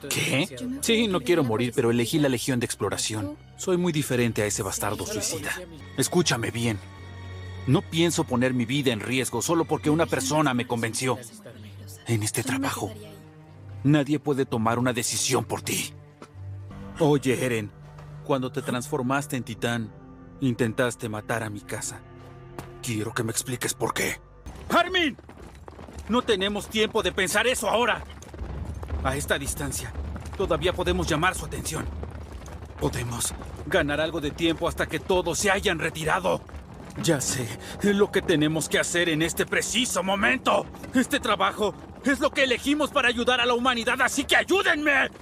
¿Qué? Sí, no quiero morir, pero elegí la Legión de Exploración. Soy muy diferente a ese bastardo suicida. Escúchame bien. No pienso poner mi vida en riesgo solo porque una persona me convenció. En este trabajo, nadie puede tomar una decisión por ti. Oye, Eren, cuando te transformaste en titán, intentaste matar a mi casa. Quiero que me expliques por qué. ¡Armin! No tenemos tiempo de pensar eso ahora. A esta distancia, todavía podemos llamar su atención. Podemos ganar algo de tiempo hasta que todos se hayan retirado. Ya sé lo que tenemos que hacer en este preciso momento. Este trabajo es lo que elegimos para ayudar a la humanidad, así que ayúdenme.